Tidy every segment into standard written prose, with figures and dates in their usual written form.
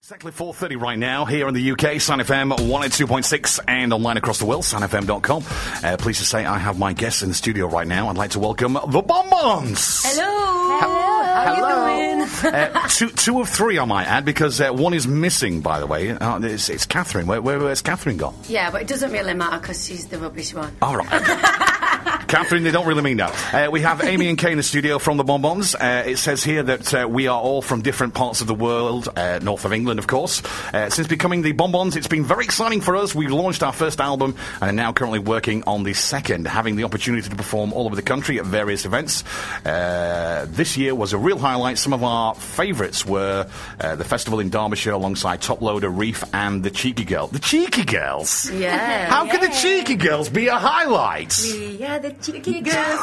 Exactly 4:30 right now here in the UK, Sun FM 102.6 and online across the world, sunfm.com. Pleased to say I have my guests in the studio right now. I'd like to welcome the Bonbons. Hello. How are you doing? Two of three, I might add, because one is missing, by the way. It's Catherine. Where's Catherine gone? Yeah, but it doesn't really matter because she's the rubbish one. All right. Catherine, they don't really mean that. We have Amy and Kay in the studio from the Bonbons. It says here that we are all from different parts of the world, north of England, of course. Since becoming the Bonbons, it's been very exciting for us. We've launched our first album and are now currently working on the second, having the opportunity to perform all over the country at various events. This year was a real highlight. Some of our favourites were the festival in Derbyshire alongside Top Loader, Reef and the Cheeky Girls. The Cheeky Girls? Yeah. How could the Cheeky Girls be a highlight? Yeah, the Cheeky Girls.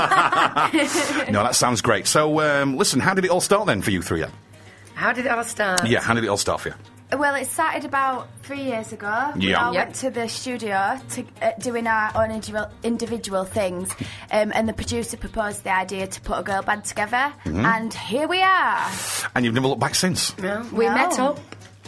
No, that sounds great. So, listen, how did it all start then for you three? How did it all start? Yeah, how did it all start for you? Well, it started about 3 years ago. Yeah. We all Yep. went to the studio to doing our own individual things, and the producer proposed the idea to put a girl band together, and here we are. And you've never looked back since? No, we No. met up,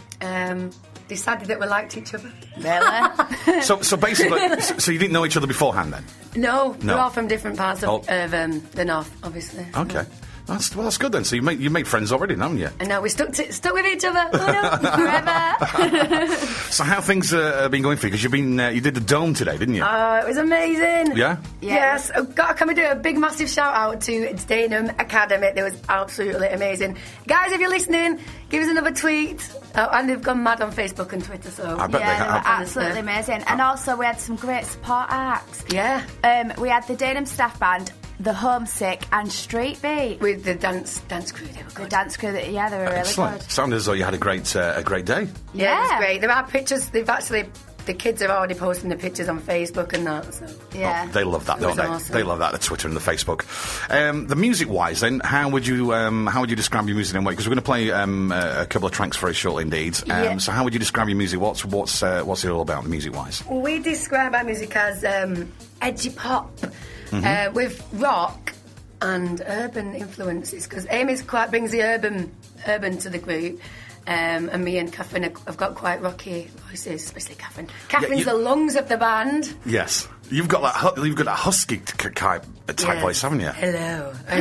decided that we liked each other. Really? So basically, so you didn't know each other beforehand then? No, No. we're all from different parts of the north, obviously. Okay. That's good then. So you made friends already, haven't you? And now we stuck with each other. Oh, no. Forever. So how things have been going for you? Because you did the Dome today, didn't you? Oh, it was amazing. Yeah? Yes. Oh, God, can we do a big, massive shout out to Danum Academy? It was absolutely amazing. Guys, if you're listening, give us another tweet. And they've gone mad on Facebook and Twitter, so... I bet Yeah, they were have. absolutely amazing. And also, we had some great support acts. Yeah. We had the Danum Staff Band, the Homesick, and Street Beat. With the dance crew, they were The good. dance crew, yeah, they were really Excellent. good. Sounded as though you had a great day. Yeah, it was Yeah. great. There are pictures. The kids are already posting the pictures on Facebook and that. So. Yeah. Oh, they love that, It don't was they? awesome. They love that, the Twitter and the Facebook. The music-wise, then, how would you describe your music in a way? Because we're going to play a couple of tracks very shortly indeed. Yeah. So how would you describe your music? What's it all about, music-wise? We describe our music as edgy pop with rock and urban influences because Amy brings the urban to the group. And me and Catherine have got quite rocky voices, especially Catherine. Catherine's the lungs of the band. Yes, you've got that husky type Yes. voice, haven't you? Hello. I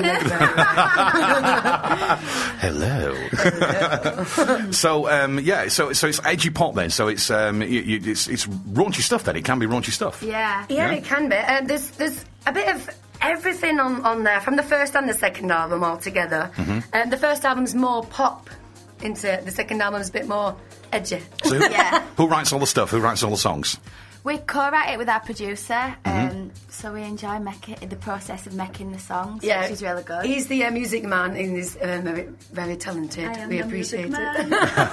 love that. Hello. So so it's edgy pop then. So it's it's raunchy stuff then. It can be raunchy stuff. Yeah. Yeah, it can be. There's a bit of everything on there from the first and the second album altogether. The first album's more pop. Into the second album's a bit more edgy. So Yeah. who writes all the stuff? Who writes all the songs? We co-write it with our producer, so we enjoy the process of making the songs, which is really good. He's the music man and he's very, very talented. I am We the appreciate music it.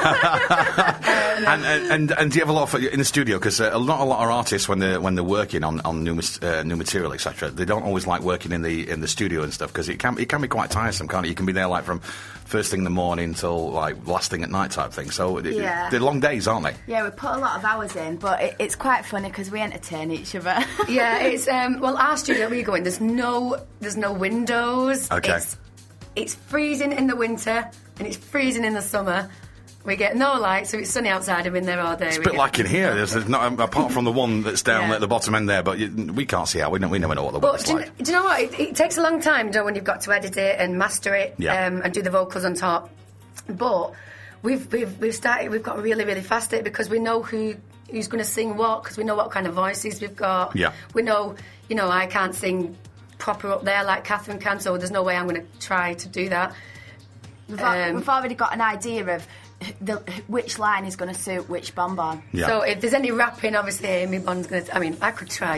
And do you have a lot in the studio? Because a lot of artists when they're working on new material, etc., they don't always like working in the studio and stuff because it can be quite tiresome, can't it? You can be there like from first thing in the morning till like last thing at night type thing. So they're long days, aren't they? Yeah, we put a lot of hours in, but it's quite funny because we entertain each other. Yeah, it's our studio we go in. There's no windows. Okay. It's freezing in the winter and it's freezing in the summer. We get no light, so it's sunny outside. I'm in there all day. It's a bit like in here. There's not apart from the one that's down Yeah. at the bottom end there, but we can't see out. We never know what the But weather's do like. you know what? It takes a long time, when you've got to edit it and master it, Yeah. and do the vocals on top. But we've got really, really fast at it because we know who's going to sing what, because we know what kind of voices we've got. Yeah. We know, I can't sing proper up there like Catherine can, so there's no way I'm going to try to do that. We've already got an idea of which line is going to suit which bonbon. Yeah. So if there's any rapping, obviously Amy Bond's going to... I mean, I could try,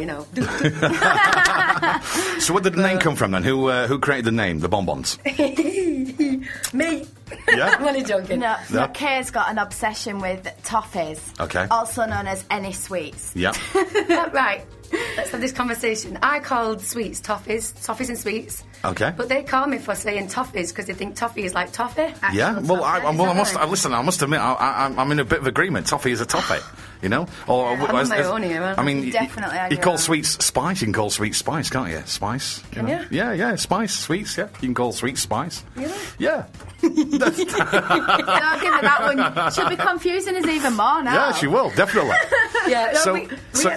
So where did the name come from then? Who created the name, the Bonbons? Me. Yeah? I'm only joking. No, No. Kay's got an obsession with toffees. Okay. Also known as any sweets. Yeah. Right, let's have this conversation. I called sweets toffees and sweets. Okay. But they call me for saying toffees because they think toffee is like toffee. Yeah. Actual Well, toffee. I must admit, I'm in a bit of agreement. Toffee is a toffee. You know? Or I'm on my own here, aren't I? I mean, You definitely are you your call own. sweets spice. You can call sweets spice, can't you? Spice. Can know? you? Yeah, spice, sweets. Yeah, you can call sweets spice. Really? Yeah. Don't give her that one. She'll be confusing us even more now. Yeah, she will definitely. Yeah. No, So, we so,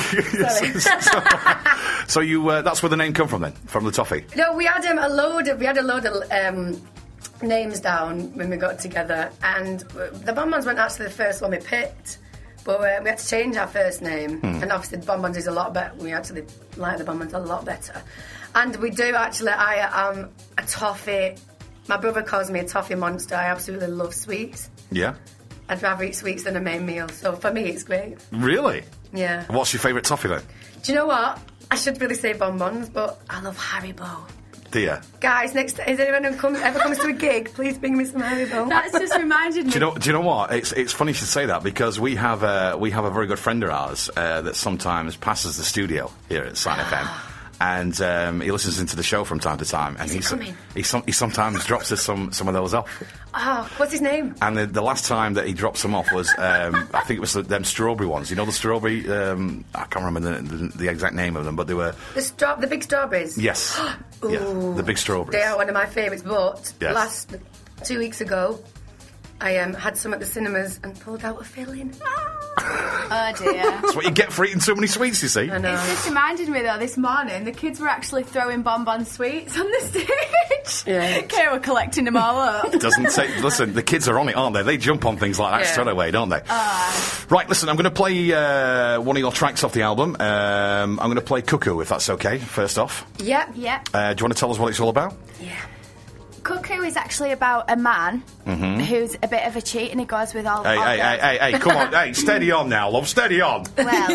so you that's where the name come from then, from the toffee. No, we had a load of names down when we got together, and the Bonbons weren't actually the first one we picked, but we had to change our first name, and obviously the Bonbons is a lot better. We actually like the Bonbons a lot better, and we do actually. I am a toffee. My brother calls me a toffee monster. I absolutely love sweets. Yeah. I'd rather eat sweets than a main meal, so for me it's great. Really? Yeah. What's your favourite toffee then? Do you know what? I should really say Bonbons, but I love Haribo. Dear. Guys, next is anyone who ever comes to a gig, please bring me some Haribo. That's just reminded me. Do you know what? It's funny you should say that, because we have a very good friend of ours that sometimes passes the studio here at Sign FM. And he listens into the show from time to time, and he sometimes drops us some of those off. Oh, what's his name? And the last time that he dropped some off was, I think it was them strawberry ones. You know the strawberry? I can't remember the exact name of them, but they were The big strawberries. yes, yeah, the big strawberries. They are one of my favourites. But Yes. last 2 weeks ago, I had some at the cinemas and pulled out a filling. Oh dear. That's what you get for eating so many sweets. You see? I know. It's just reminded me though, this morning the kids were actually throwing bonbon sweets on the stage. Yeah. Kay were collecting them all up. Doesn't take. Listen, the kids are on it, aren't they? They jump on things like that Yeah. straight away, don't they? Right. Listen, I'm going to play one of your tracks off the album. I'm going to play "Cuckoo," if that's okay. First off, Yep. Yep. do you want to tell us what it's all about? Yeah. Cuckoo is actually about a man who's a bit of a cheat, and he goes with all. all girls. Hey, come on, hey, steady on now, love, steady on.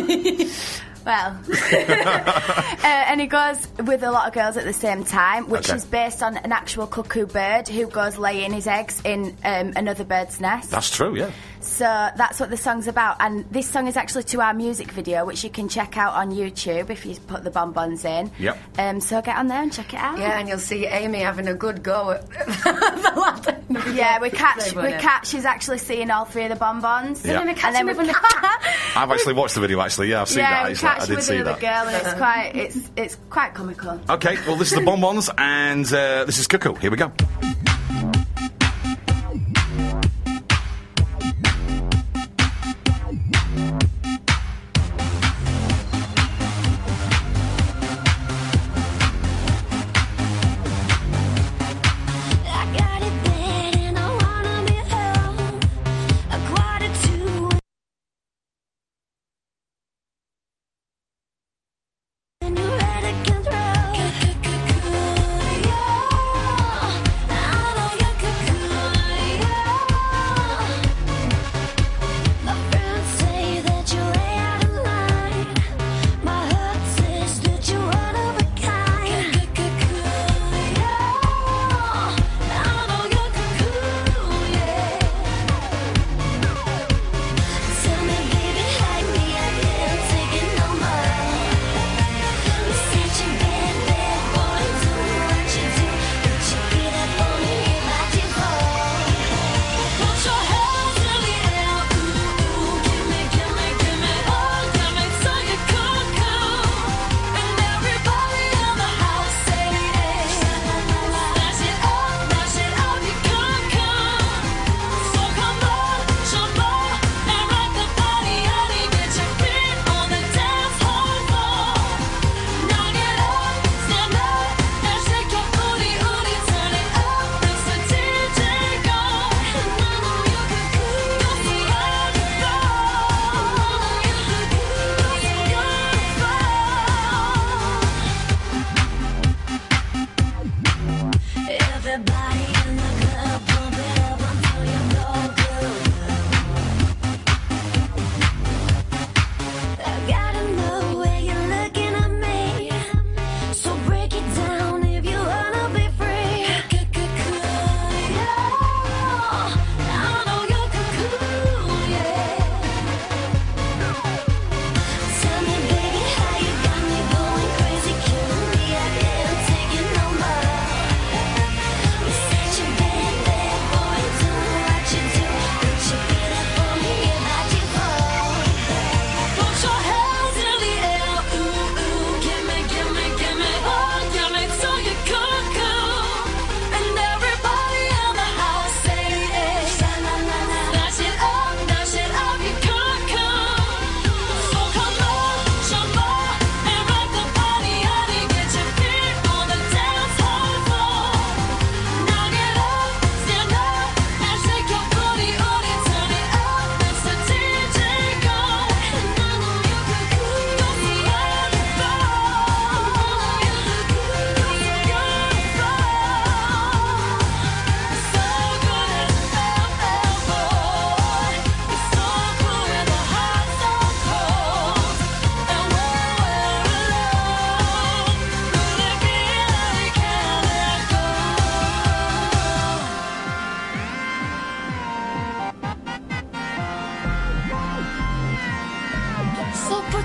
Well, and he goes with a lot of girls at the same time, which Okay. is based on an actual cuckoo bird who goes laying his eggs in another bird's nest. That's true, yeah. So that's what the song's about, and this song is actually to our music video, which you can check out on YouTube if you put the bonbons in. Yep. So get on there and check it out. Yeah, and you'll see Amy having a good go at the last. Yeah, we catch is actually seeing all three of the bonbons. Yeah. And And then we I've actually watched the video. Actually, yeah, I've seen that. we Actually. catch I did with see another that. girl, and it's quite comical. Okay, well, this is the Bonbons, and this is Cuckoo. Here we go. I got it bad and I wanna be home. A quarter to and you're out of control. I'm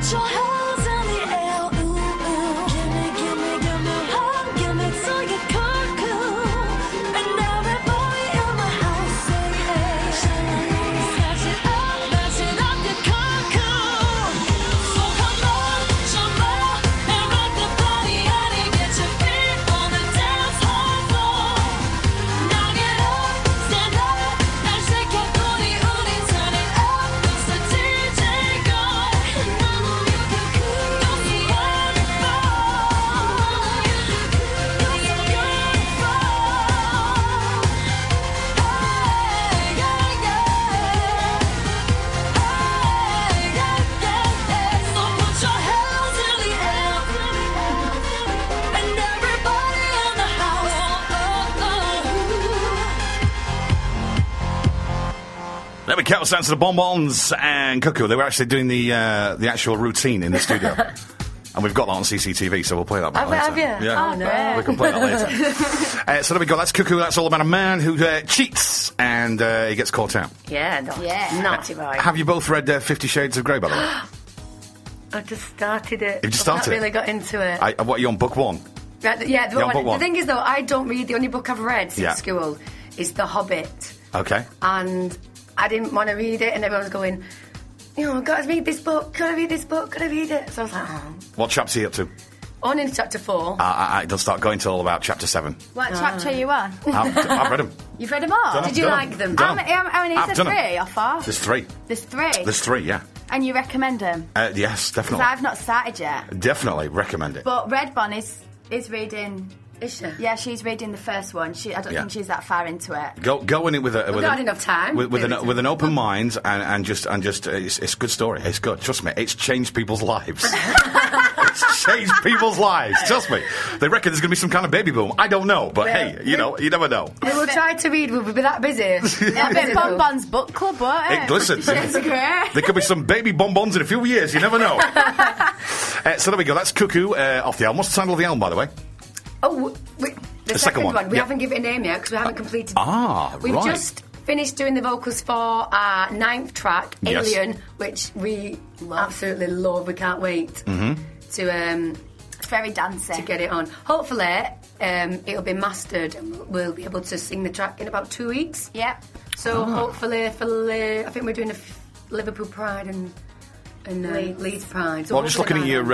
put your hands in the air. Ooh, ooh. Give me, oh, give me till you cuckoo. And everybody in the house say, hey, snatch it up, you cuckoo. So come on, jump up and rock the body out and get your feet on the dance floor. Now get up, stand up, and shake your booty, ooty, turn it up. It's the DJ God. And I know you can cool, you're so wonderful. You're so beautiful. Hey, yeah, yeah. Hey, yeah, yeah. So put your hands in the air. And everybody in the house. There we go, sounds of the Bonbons and Cuckoo. They were actually doing the actual routine in the studio. And we've got that on CCTV, so we'll play that back later. Have you? Yeah. Oh, no. We can play that later. So there we go, that's Cuckoo. That's all about a man who cheats and he gets caught out. Yeah, naughty boy. Have you both read 50 Shades of Grey, by the way? I just started it. You've just I've started not it? really got into it. What, are you on book one? Yeah, book the one. thing is, though, I don't read. The only book I've read since Yeah. school is The Hobbit. Okay. And I didn't want to read it, and everyone was going, I've got to read this book, got to read this book, got to read it. So I was like, What chapter are you up to? on in chapter 4. It doesn't start going till about chapter 7. What chapter are you on? I've read them. You've read them all? Done Did you Done like them? How many I've is there? done 'em. 3 or 4? There's 3. There's 3? There's 3, yeah. And you recommend them? Yes, Because definitely. I've not started yet. Definitely recommend it. But Redbon is reading... Is she? Yeah, she's reading the first one. I don't Yeah. think she's that far into it. Go in it with We've got enough time. with an open mind and just it's a good story. It's good. Trust me, it's changed people's lives. It's changed people's lives. Trust me. They reckon there's going to be some kind of baby boom. I don't know, but hey, you never know. We will try to read. We'll be that busy. It'll be Bonbon's book club, won't it? Hey, listen, It's great. there could be some baby bonbons in a few years. You never know. So there we go. That's Cuckoo off the album. What's the title of the album, by the way? Oh, the second one, We yeah. haven't given it a name yet because we haven't completed. We've right. just finished doing the vocals for our 9th track, Yes. Alien, which we absolutely love. We can't wait to It's very dancey. get it on. Hopefully, it'll be mastered and we'll be able to sing the track in about 2 weeks. Yep. So hopefully, I think we're doing a Liverpool Pride and Leeds Pride. So Well, just looking hopefully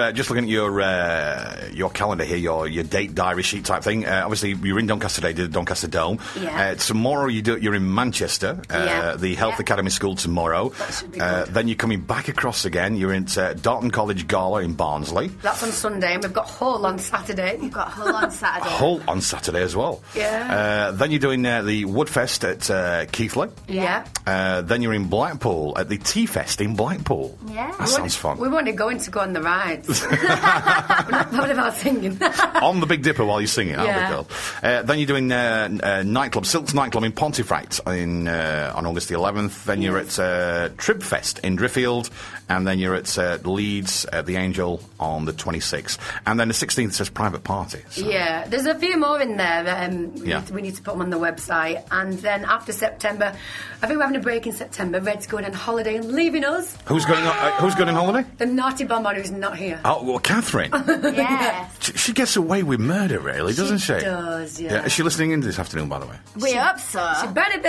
at your calendar here, your date diary sheet type thing. Obviously, you're in Doncaster today, did the Doncaster Dome. Yeah. Tomorrow you're in Manchester, Yeah. the Health Yeah. Academy School tomorrow. That should be good. Then you're coming back across again. You're in Darton College Gala in Barnsley. that's on Sunday, and we've got Hull on Saturday. We've got Hull on Saturday. Hull on Saturday as well. Yeah. Then you're doing the Woodfest at Keighley. Yeah. Then you're in Blackpool at the Tea Fest in Blackpool. Yeah. That sounds fun. We wanted going to go on the rides. We're not bothered about singing. On the Big Dipper while you're singing. Yeah. That'll be cool. Then you're doing nightclub, Silk's nightclub in Pontefract on August the 11th. Then you're at Tribfest in Driffield, and then you're at Leeds at the Angel on the 26th, and then the 16th says private party. So. Yeah, there's a few more in there. Yeah. We need to put them on the website. And then after September, I think we're having a break in September. Red's going on holiday and leaving us. Who's going on holiday? The naughty bonbon who's not here. Oh, well, Catherine. Yes. She gets away with murder, really, doesn't she? Does, yeah. Is she listening in this afternoon, by the way? We hope so. She better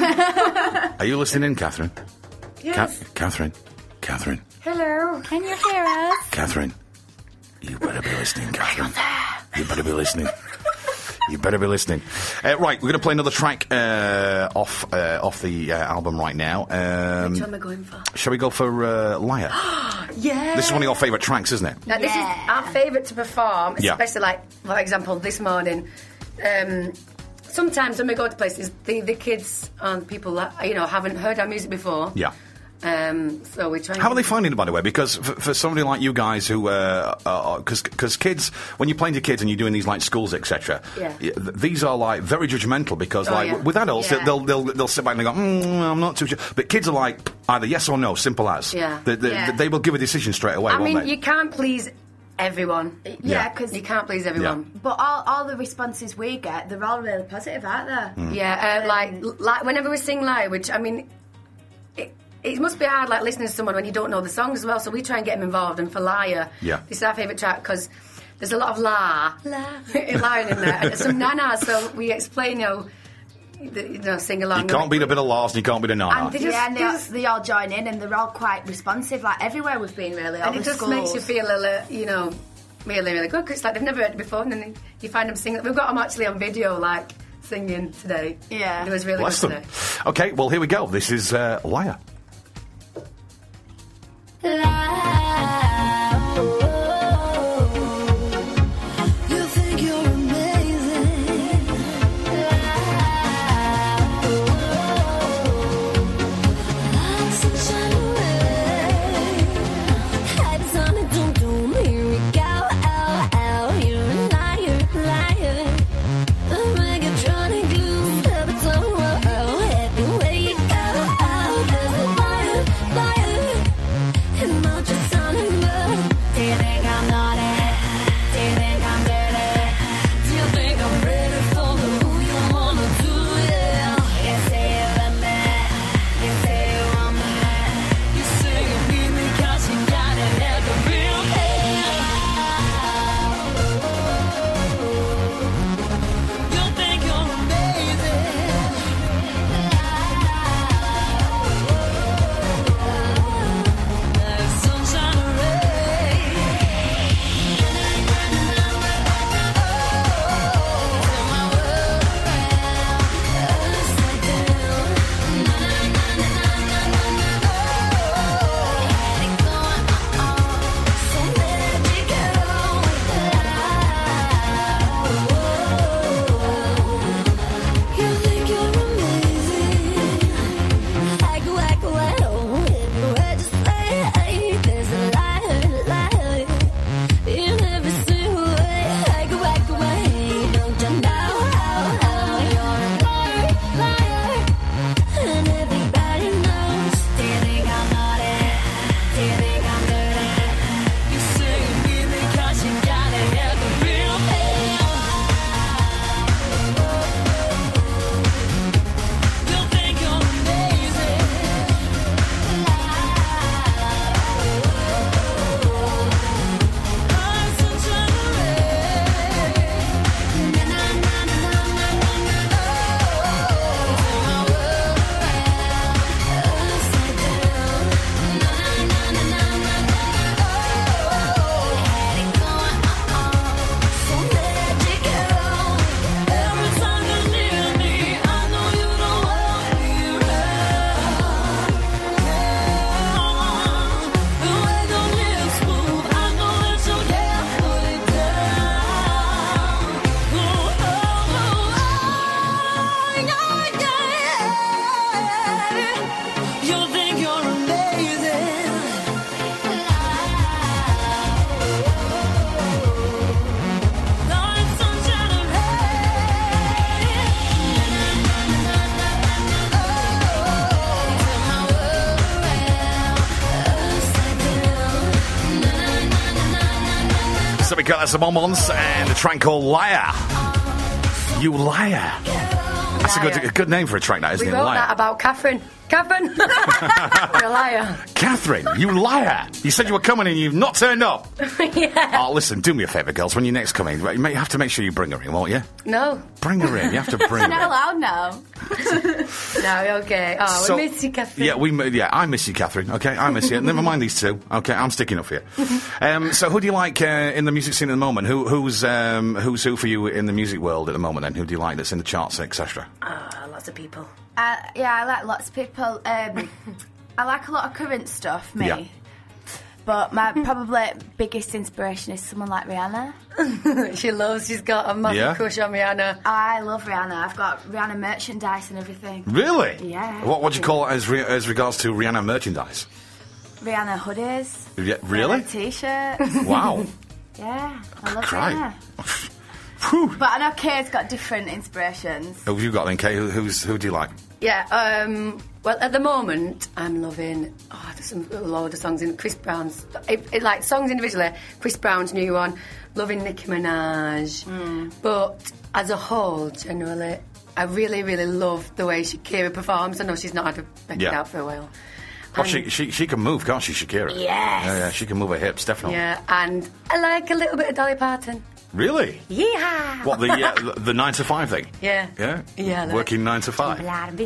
be. Are you listening in, Catherine? Yes. Catherine. Hello. Can you hear us? Catherine, you better be listening, Catherine. You better be listening. You better be listening. Right, we're going to play another track off the album right now. Which one am I going for? Shall we go for Liar? Yeah. This is one of your favourite tracks, isn't it? Now, this is our favourite to perform, Yeah. especially, like, for example, this morning. Sometimes when we go to places, the kids and people that, haven't heard our music before. Yeah. So we try. How are they finding it, by the way? Because for somebody like you guys who, because kids, when you're playing to kids and you're doing these like schools, etc. Yeah. These are like very judgmental because yeah. with adults Yeah. they'll sit back and they go, I'm not too sure. But kids are like either yes or no, simple as. Yeah. They will give a decision straight away. I won't mean, they? you can't please everyone. Yeah, because You can't please everyone. But all the responses we get, they're all really positive, aren't they? Mm. Yeah, like whenever we sing live, which I mean, it must be hard, like, listening to someone when you don't know the songs as well, so we try and get them involved, and for Liar, Yeah. this is our favourite track, because there's a lot of la in there, and some nanas, so we explain, sing along. You can't beat a bit of Lars and you can't beat a Nana. And they just, and they all join in, and they're all quite responsive. Like everywhere we've been, really. All and it the just schools. makes you feel a little, really, really good, because it's like they've never heard it before, and then you find them singing. We've got them actually on video, like, singing today. Yeah. It was really Bless good them. today. Okay, well, here we go. This is Liar. You think you're amazing. Like sunshine and rain. Heads on a doom doom. Here we go. You're a liar, liar. The Megatronic glue. Habits on everywhere you go. There's a liar, liar. And not just sounding good. Do you think I'm naughty? Do you think I'm dirty? Do you think I'm ready for the who you wanna do? Yeah. You say you love me. You say you want me. You say you need me 'cause you got it at the real end. You think you're amazing. Like sunshine and rain. You think you're amazing. I go, everywhere just say there's a liar in every single way. I go, don't you know how you're a liar, and everybody knows. Do you think I'm naughty? Do you think I'm dirty? You say you need me 'cause you got it at the real end. You think you're amazing. Like sunshine and rain. Every time you're near me, I know you don't want me around. The way your lips move, I know that you can't put it down. You think you're amazing. Like sunshine and So we got that's the Bonbons and the track called Liar. You liar. That's a good name for a track, that, isn't We it? wrote Liar. that about Catherine. Catherine! You're a liar. Catherine, you liar! You said you were coming and you've not turned up. Yeah. Oh, listen, do me a favour, girls. When you next come in, you have to make sure you bring her in, won't you? No. Bring her in. You have to bring her Not in. allowed now. No, okay. Oh, So- we miss you, Catherine. I miss you, Catherine. Okay, I miss you. Never mind these two. Okay, I'm sticking up for you. So, who do you like in the music scene at the moment? Who's who for you in the music world at the moment? Then, who do you like that's in the charts, etc.? Lots of people. I like lots of people. I like a lot of current stuff, me. Yeah. But my probably biggest inspiration is someone like Rihanna. She's got a massive Yeah? crush on Rihanna. I love Rihanna. I've got Rihanna merchandise and everything. Really? Yeah. What do you call it as regards to Rihanna merchandise? Rihanna hoodies. Yeah, really? Rihanna t-shirts. Wow. Yeah, I love Cry. Rihanna. Whew. But I know Kay's got different inspirations. Who have you got then, Kay? Who do you like? Yeah, well, at the moment, I'm loving, there's a load of songs in Chris Brown's, like songs individually, Chris Brown's new one, loving Nicki Minaj. But as a whole, generally, I really, really love the way Shakira performs. I know she's not had a record Yeah. out for a while. Oh, she can move, can't she, Shakira? Yes. Yeah, she can move her hips, definitely. Yeah, and I like a little bit of Dolly Parton. Really? Yeehaw! What, the 9 to 5 thing? Yeah. Yeah? Yeah, like- Working 9 to 5.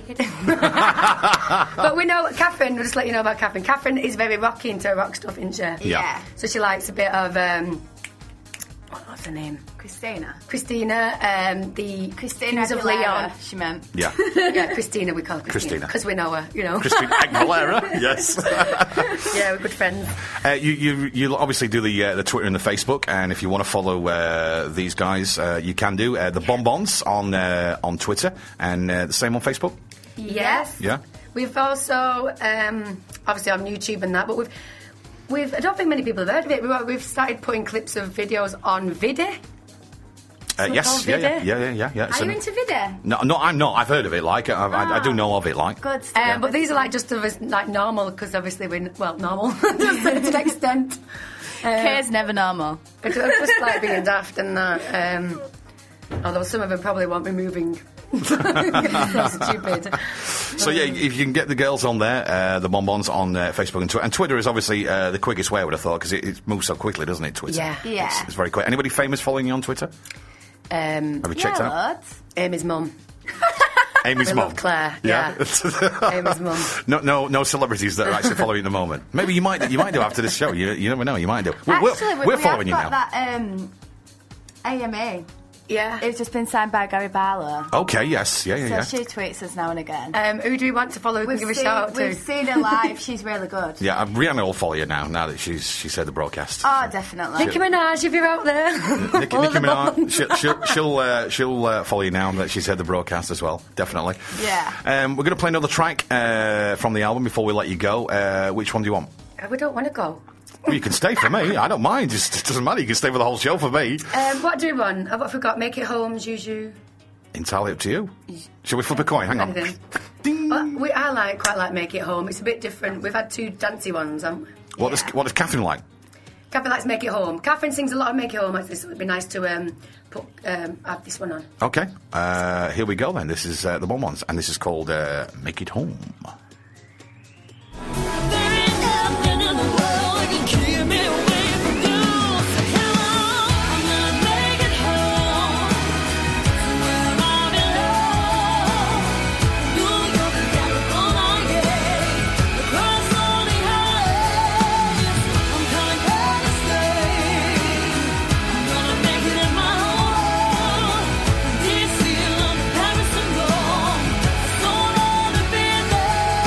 But we know Catherine, we'll just let you know about Catherine. Catherine is very rocky into her rock stuff, isn't she? Yeah. So she likes a bit of, what's her name? Christina. Christina, the Christina Kings of Aguilera, Leon. she meant. Yeah. Yeah, Christina, we call her Christina. Christina. Because we know her, you know. Christine Aguilera, yes. Yeah, we're good friends. You obviously do the Twitter and the Facebook, and if you want to follow these guys, you can do the Bonbons on Twitter, and the same on Facebook. Yes. Yeah. We've also, obviously on YouTube and that, but I don't think many people have heard of it. We've started putting clips of videos on Vidi. Yes, called yeah. Are you into video? No, I'm not. I've heard of it. Like, I do know of it. Like, Good stuff. But these are like just of us, like normal, because obviously we're, well, normal, just to an extent. Kay's never normal. It's just like being daft and that. Although some of them probably won't be moving. That's stupid. so yeah, if you can get the girls on there, the Bonbons on Facebook and Twitter. And Twitter is obviously the quickest way, I would have thought, because it moves so quickly, doesn't it? Twitter. Yeah. Yeah. It's very quick. Anybody famous following you on Twitter? Have you checked out? Loads. Amy's mum. Amy's We mum. love Claire. Yeah. Amy's mum. No celebrities that are actually following at the moment. Maybe you might do after this show. You never know. You might do. Actually, We're we following you have now. got that AMA. Yeah. It's just been signed by Gary Barlow. Okay. Yes. Yeah. So she tweets us now and again. Who do we want to follow? We can give a shout out to. We've seen her live. She's really good. Yeah, Rihanna will follow you now that she's heard the broadcast. Oh, definitely. Nicki Minaj, if you're out there. Nicki Follow the Minaj, Bonbons. she'll follow you now that she's heard the broadcast as well. Definitely. Yeah. We're going to play another track from the album before we let you go. Which one do you want? We don't want to go. Well, you can stay for me. I don't mind. It doesn't matter. You can stay for the whole show for me. What do we want? I've forgot. Make It Home, Juju. Entirely up to you. Shall we flip a coin? Hang on. Anything. Ding. I quite like Make It Home. It's a bit different. We've had two dancey ones, haven't we? What does Catherine like? Catherine likes Make It Home. Catherine sings a lot of Make It Home, actually, so it'd be nice to have this one on. Okay. Here we go then. This is the Bonbons, and this is called Make It Home. There ain't nothing in the world that can keep me away from you. So come on, I'm gonna make it home. Where I belong. New York and California, across all the highways. I'm coming back to stay. I'm gonna make it in my home. DC, London, Paris, and Rome. I don't wanna be there.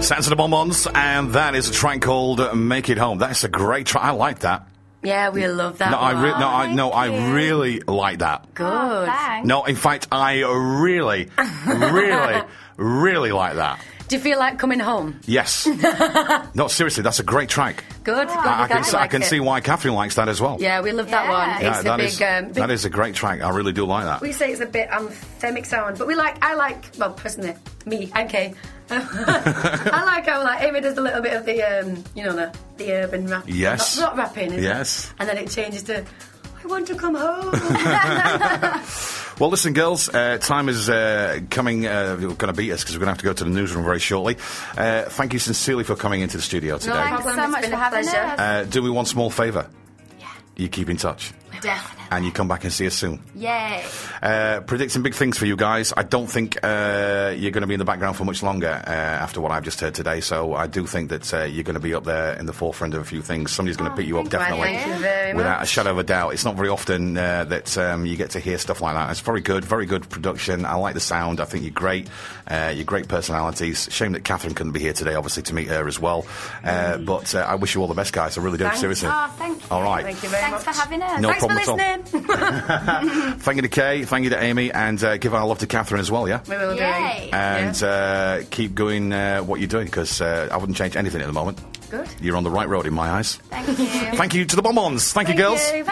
Sounds of the Bonbons, and that is a track called Make It Home. That's a great track. I like that. Yeah, we love that No, one. I really like that. Good. Oh, thanks. No, in fact, I really, really like that. Do you feel like coming home? Yes. No, seriously, that's a great track. Good. I Glad can you like see it. why Catherine likes that as well. Yeah, we love that Yeah. one. Yeah, It's that a is- big, that is a great track. I really do like that. We say it's a bit anthemic sound, but well, personally, me and Kay. I like how Amy does a little bit of the the urban rap. Yes. Not rapping. Is Yes. It? And then it changes to, I want to come home. Well, listen, girls, time is coming, going to beat us because we're going to have to go to the newsroom very shortly. Thank you sincerely for coming into the studio today. Thanks problem. so It's much been for a having pleasure. us. Do me one small favour. Yeah. You keep in touch. Definitely. And you come back and see us soon. Yay. Predicting big things for you guys. I don't think you're going to be in the background for much longer after what I've just heard today. So I do think that you're going to be up there in the forefront of a few things. Somebody's going to pick you up, definitely. Thank you very much. Without a shadow of a doubt. It's not very often that you get to hear stuff like that. It's very good production. I like the sound. I think you're great. You're great personalities. Shame that Catherine couldn't be here today, obviously, to meet her as well. But I wish you all the best, guys. I really do, Thanks. seriously. Oh, thank you. All right. Thank you very Thanks much. for having us. No Thanks for problem at all. listening. Thank you to Kay, thank you to Amy, and give our love to Catherine as well, yeah? We will do. Yay. And keep going what you're doing, because I wouldn't change anything at the moment. Good. You're on the right road in my eyes. Thank you. Thank you to the Bonbons. Thank you, girls. you.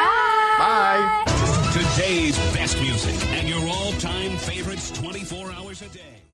Bye. Today's best music and your all-time favorites 24 hours a day.